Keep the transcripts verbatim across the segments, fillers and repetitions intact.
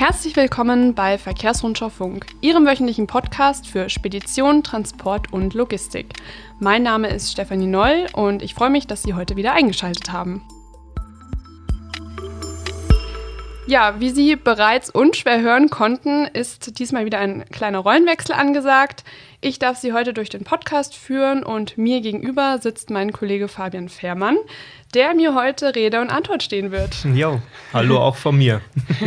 Herzlich willkommen bei Verkehrsrundschau Funk, Ihrem wöchentlichen Podcast für Spedition, Transport und Logistik. Mein Name ist Stefanie Noll und ich freue mich, dass Sie heute wieder eingeschaltet haben. Ja, wie Sie bereits unschwer hören konnten, ist diesmal wieder ein kleiner Rollenwechsel angesagt. Ich darf Sie heute durch den Podcast führen und mir gegenüber sitzt mein Kollege Fabian Fährmann, der mir heute Rede und Antwort stehen wird. Jo, hallo auch von mir.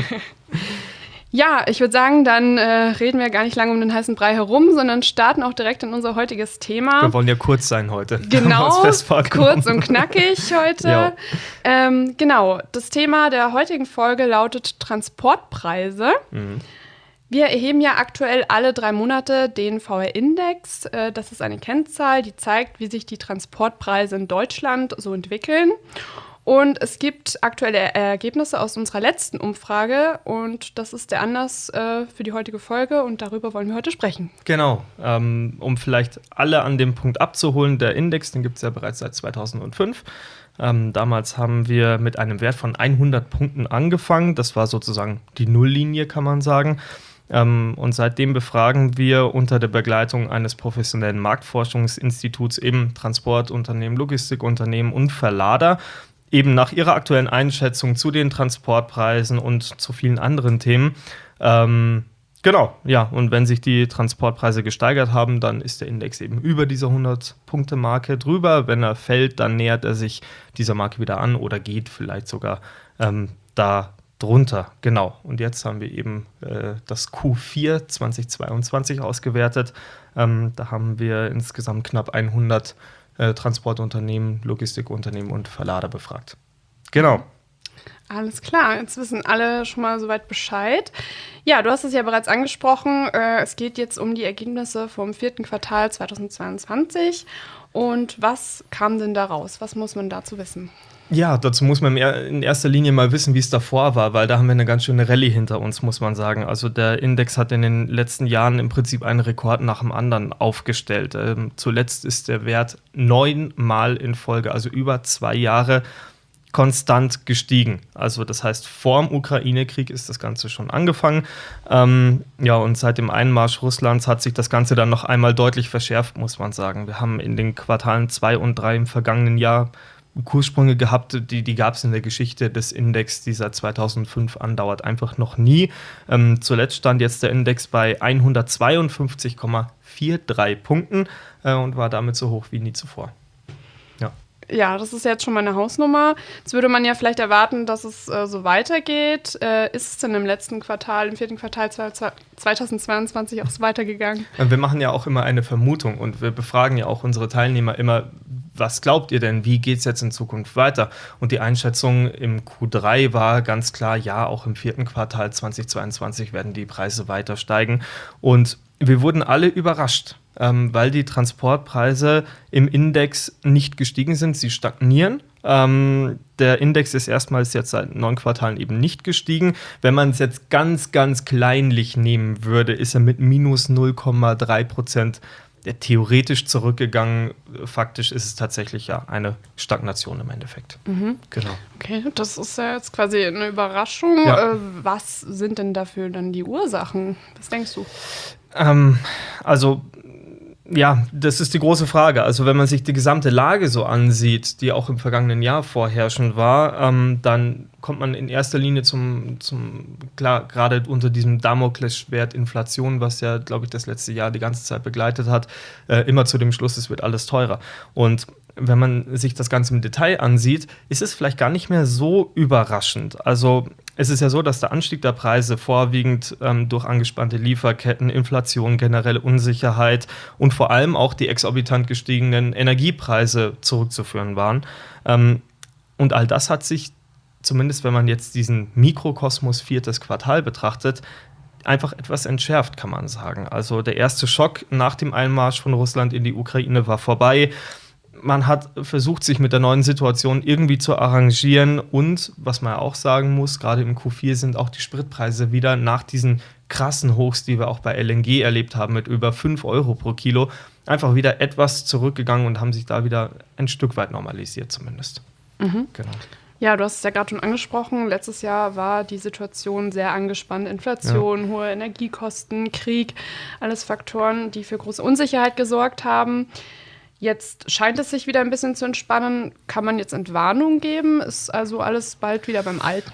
Ja, ich würde sagen, dann äh, reden wir gar nicht lange um den heißen Brei herum, sondern starten auch direkt in unser heutiges Thema. Wir wollen ja kurz sein heute. Genau, kurz und knackig heute. Ähm, genau, das Thema der heutigen Folge lautet Transportpreise. Mhm. Wir erheben ja aktuell alle drei Monate den V R-Index. Äh, das ist eine Kennzahl, die zeigt, wie sich die Transportpreise in Deutschland so entwickeln. Und es gibt aktuelle Ergebnisse aus unserer letzten Umfrage und das ist der Anlass äh, für die heutige Folge und darüber wollen wir heute sprechen. Genau, ähm, um vielleicht alle an dem Punkt abzuholen, der Index, den gibt es ja bereits seit zweitausendfünf. Ähm, damals haben wir mit einem Wert von hundert Punkten angefangen, das war sozusagen die Nulllinie, kann man sagen. Ähm, und seitdem befragen wir unter der Begleitung eines professionellen Marktforschungsinstituts eben Transportunternehmen, Logistikunternehmen und Verlader, eben nach ihrer aktuellen Einschätzung zu den Transportpreisen und zu vielen anderen Themen. Ähm, genau, ja, und wenn sich die Transportpreise gesteigert haben, dann ist der Index eben über diese hundert-Punkte-Marke drüber. Wenn er fällt, dann nähert er sich dieser Marke wieder an oder geht vielleicht sogar ähm, da drunter. Genau, und jetzt haben wir eben äh, das Q vier zweitausendzweiundzwanzig ausgewertet. Ähm, da haben wir insgesamt knapp hundert Äh, Transportunternehmen, Logistikunternehmen und Verlader befragt. Genau. Alles klar, jetzt wissen alle schon mal soweit Bescheid. Ja, du hast es ja bereits angesprochen, äh, es geht jetzt um die Ergebnisse vom vierten Quartal zweitausendzweiundzwanzig. Und was kam denn da raus? Was muss man dazu wissen? Ja, dazu muss man in erster Linie mal wissen, wie es davor war, weil da haben wir eine ganz schöne Rallye hinter uns, muss man sagen. Also der Index hat in den letzten Jahren im Prinzip einen Rekord nach dem anderen aufgestellt. Ähm, zuletzt ist der Wert neunmal in Folge, also über zwei Jahre, konstant gestiegen. Also das heißt, vor dem Ukraine-Krieg ist das Ganze schon angefangen. Ähm, ja, und seit dem Einmarsch Russlands hat sich das Ganze dann noch einmal deutlich verschärft, muss man sagen. Wir haben in den Quartalen zwei und drei im vergangenen Jahr Kurssprünge gehabt, die, die gab es in der Geschichte des Index, die seit zweitausendfünf andauert, einfach noch nie. Ähm, zuletzt stand jetzt der Index bei hundertzweiundfünfzig Komma dreiundvierzig Punkten äh, und war damit so hoch wie nie zuvor. Ja. Ja, das ist jetzt schon mal eine Hausnummer. Jetzt würde man ja vielleicht erwarten, dass es äh, so weitergeht. Äh, ist es denn im letzten Quartal, im vierten Quartal zweitausendzweiundzwanzig auch so weitergegangen? Wir machen ja auch immer eine Vermutung und wir befragen ja auch unsere Teilnehmer immer, was glaubt ihr denn, wie geht es jetzt in Zukunft weiter? Und die Einschätzung im Q drei war ganz klar, ja, auch im vierten Quartal zweitausendzweiundzwanzig werden die Preise weiter steigen. Und wir wurden alle überrascht, ähm, weil die Transportpreise im Index nicht gestiegen sind, sie stagnieren. Ähm, der Index ist erstmals jetzt seit neun Quartalen eben nicht gestiegen. Wenn man es jetzt ganz, ganz kleinlich nehmen würde, ist er mit minus null Komma drei Prozent theoretisch zurückgegangen. Faktisch ist es tatsächlich ja eine Stagnation im Endeffekt. Mhm. Genau. Okay, das ist ja jetzt quasi eine Überraschung. Ja. Äh, was sind denn dafür dann die Ursachen? Was denkst du? Ähm, also ja, das ist die große Frage. Also wenn man sich die gesamte Lage so ansieht, die auch im vergangenen Jahr vorherrschend war, ähm, dann kommt man in erster Linie zum, zum klar, gerade unter diesem Damoklesschwert Inflation, was ja, glaube ich, das letzte Jahr die ganze Zeit begleitet hat, äh, immer zu dem Schluss, es wird alles teurer. Und wenn man sich das Ganze im Detail ansieht, ist es vielleicht gar nicht mehr so überraschend. Also es ist ja so, dass der Anstieg der Preise vorwiegend ähm, durch angespannte Lieferketten, Inflation, generelle Unsicherheit und vor allem auch die exorbitant gestiegenen Energiepreise zurückzuführen waren. Ähm, und all das hat sich, zumindest wenn man jetzt diesen Mikrokosmos viertes Quartal betrachtet, einfach etwas entschärft, kann man sagen. Also der erste Schock nach dem Einmarsch von Russland in die Ukraine war vorbei. Man hat versucht, sich mit der neuen Situation irgendwie zu arrangieren und, was man auch sagen muss, gerade im Q vier sind auch die Spritpreise wieder nach diesen krassen Hochs, die wir auch bei L N G erlebt haben, mit über fünf Euro pro Kilo, einfach wieder etwas zurückgegangen und haben sich da wieder ein Stück weit normalisiert zumindest. Mhm. Genau. Ja, du hast es ja gerade schon angesprochen. Letztes Jahr war die Situation sehr angespannt. Inflation, ja. hohe Energiekosten, Krieg, alles Faktoren, die für große Unsicherheit gesorgt haben. Jetzt scheint es sich wieder ein bisschen zu entspannen. Kann man jetzt Entwarnung geben? Ist also alles bald wieder beim Alten?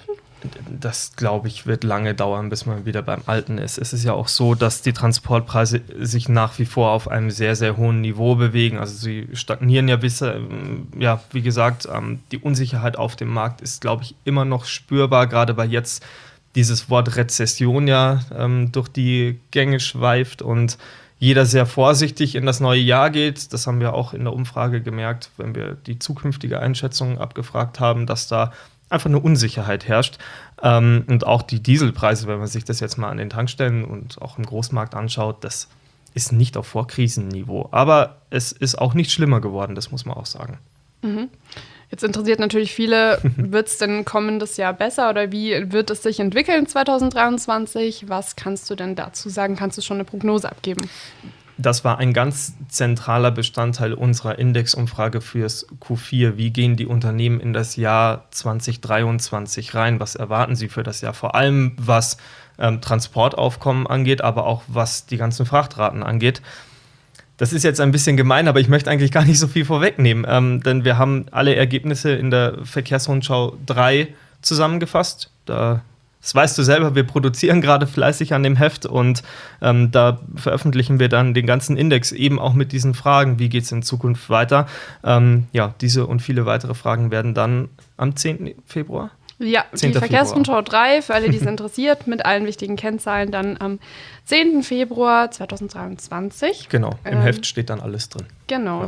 Das, glaube ich, wird lange dauern, bis man wieder beim Alten ist. Es ist ja auch so, dass die Transportpreise sich nach wie vor auf einem sehr, sehr hohen Niveau bewegen. Also sie stagnieren ja bis, ja, wie gesagt, die Unsicherheit auf dem Markt ist, glaube ich, immer noch spürbar, gerade weil jetzt dieses Wort Rezession ja ähm, durch die Gänge schweift und jeder sehr vorsichtig in das neue Jahr geht. Das haben wir auch in der Umfrage gemerkt, wenn wir die zukünftige Einschätzung abgefragt haben, dass da einfach eine Unsicherheit herrscht. Ähm, und auch die Dieselpreise, wenn man sich das jetzt mal an den Tankstellen und auch im Großmarkt anschaut, das ist nicht auf Vorkrisenniveau. Aber es ist auch nicht schlimmer geworden, das muss man auch sagen. Mhm. Jetzt interessiert natürlich viele, wird es denn kommendes Jahr besser oder wie wird es sich entwickeln zwanzig dreiundzwanzig? Was kannst du denn dazu sagen? Kannst du schon eine Prognose abgeben? Das war ein ganz zentraler Bestandteil unserer Indexumfrage fürs Q vier. Wie gehen die Unternehmen in das Jahr zwanzig dreiundzwanzig rein? Was erwarten sie für das Jahr? Vor allem was ähm, Transportaufkommen angeht, aber auch was die ganzen Frachtraten angeht. Das ist jetzt ein bisschen gemein, aber ich möchte eigentlich gar nicht so viel vorwegnehmen, ähm, denn wir haben alle Ergebnisse in der Verkehrsrundschau drei zusammengefasst. Da Das weißt du selber, wir produzieren gerade fleißig an dem Heft und ähm, da veröffentlichen wir dann den ganzen Index eben auch mit diesen Fragen, wie geht es in Zukunft weiter. Ähm, ja, diese und viele weitere Fragen werden dann am zehnten Februar? Ja, die Verkehrsrundschau drei, für alle, die es interessiert, mit allen wichtigen Kennzahlen dann am zehnten Februar zweitausenddreiundzwanzig. Genau, im ähm, Heft steht dann alles drin. Genau. Ja.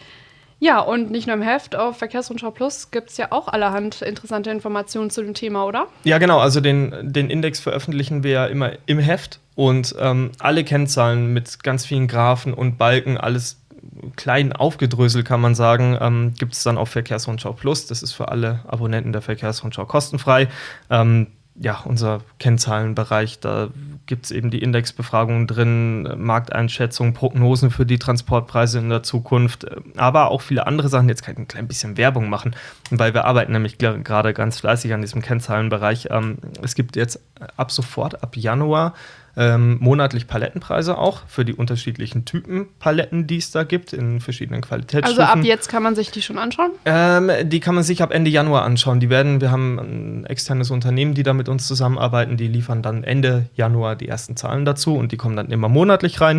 Ja, und nicht nur im Heft, auf Verkehrsrundschau Plus gibt es ja auch allerhand interessante Informationen zu dem Thema, oder? Ja, genau. Also den, den Index veröffentlichen wir ja immer im Heft und ähm, alle Kennzahlen mit ganz vielen Graphen und Balken, alles klein aufgedröselt, kann man sagen, ähm, gibt es dann auf Verkehrsrundschau Plus. Das ist für alle Abonnenten der Verkehrsrundschau kostenfrei. Ähm, ja, unser Kennzahlenbereich, da gibt es eben die Indexbefragungen drin, Markteinschätzungen, Prognosen für die Transportpreise in der Zukunft, aber auch viele andere Sachen. Jetzt kann ich ein klein bisschen Werbung machen, weil wir arbeiten nämlich gerade ganz fleißig an diesem Kennzahlenbereich. Ähm, es gibt jetzt ab sofort, ab Januar, Ähm, monatlich Palettenpreise auch für die unterschiedlichen Typen Paletten, die es da gibt, in verschiedenen Qualitätsstufen. Also ab jetzt kann man sich die schon anschauen? Ähm, die kann man sich ab Ende Januar anschauen. Die werden, wir haben ein externes Unternehmen, die da mit uns zusammenarbeiten, die liefern dann Ende Januar die ersten Zahlen dazu und die kommen dann immer monatlich rein.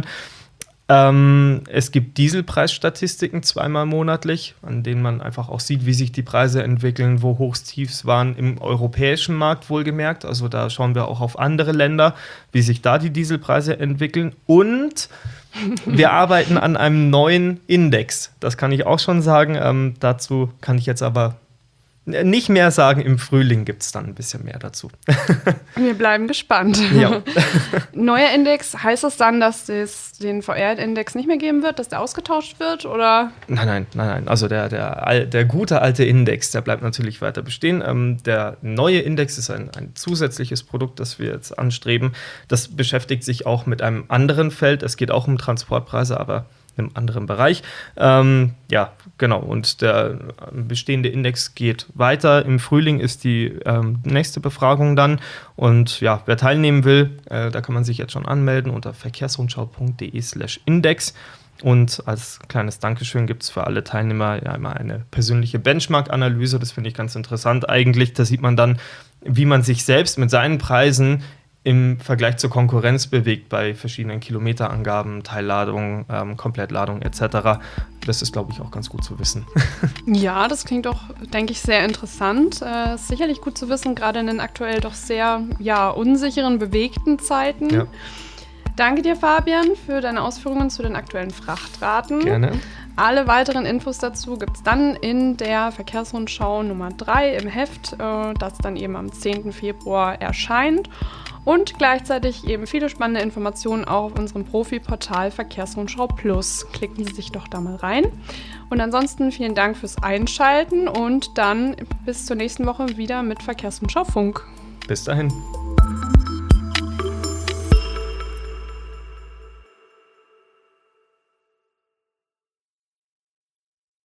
Ähm, es gibt Dieselpreisstatistiken zweimal monatlich, an denen man einfach auch sieht, wie sich die Preise entwickeln, wo Hochs, Tiefs waren im europäischen Markt wohlgemerkt. Also da schauen wir auch auf andere Länder, wie sich da die Dieselpreise entwickeln. Und wir arbeiten an einem neuen Index. Das kann ich auch schon sagen. Ähm, dazu kann ich jetzt aber nicht mehr sagen. Im Frühling gibt es dann ein bisschen mehr dazu. Wir bleiben gespannt. Ja. Neuer Index, heißt das dann, dass es den V R-Index nicht mehr geben wird, dass der ausgetauscht wird? Oder? Nein, nein, nein, nein. Also der, der, der gute alte Index, der bleibt natürlich weiter bestehen. Ähm, der neue Index ist ein, ein zusätzliches Produkt, das wir jetzt anstreben. Das beschäftigt sich auch mit einem anderen Feld. Es geht auch um Transportpreise, aber im anderen Bereich. Ähm, ja, genau. Und der bestehende Index geht weiter. Im Frühling ist die ähm, nächste Befragung dann. Und ja, wer teilnehmen will, äh, da kann man sich jetzt schon anmelden unter verkehrsrundschau.de slash Index. Und als kleines Dankeschön gibt es für alle Teilnehmer ja immer eine persönliche Benchmark-Analyse. Das finde ich ganz interessant eigentlich. Da sieht man dann, wie man sich selbst mit seinen Preisen im Vergleich zur Konkurrenz bewegt bei verschiedenen Kilometerangaben, Teilladung, ähm, Komplettladung et cetera. Das ist, glaube ich, auch ganz gut zu wissen. Ja, das klingt doch, denke ich, sehr interessant. Äh, ist sicherlich gut zu wissen, gerade in den aktuell doch sehr ja, unsicheren, bewegten Zeiten. Ja. Danke dir, Fabian, für deine Ausführungen zu den aktuellen Frachtraten. Gerne. Alle weiteren Infos dazu gibt es dann in der Verkehrsrundschau Nummer drei im Heft, äh, das dann eben am zehnten Februar erscheint. Und gleichzeitig eben viele spannende Informationen auch auf unserem Profi-Portal Verkehrsrundschau Plus. Klicken Sie sich doch da mal rein. Und ansonsten vielen Dank fürs Einschalten und dann bis zur nächsten Woche wieder mit Verkehrsrundschau Funk. Bis dahin.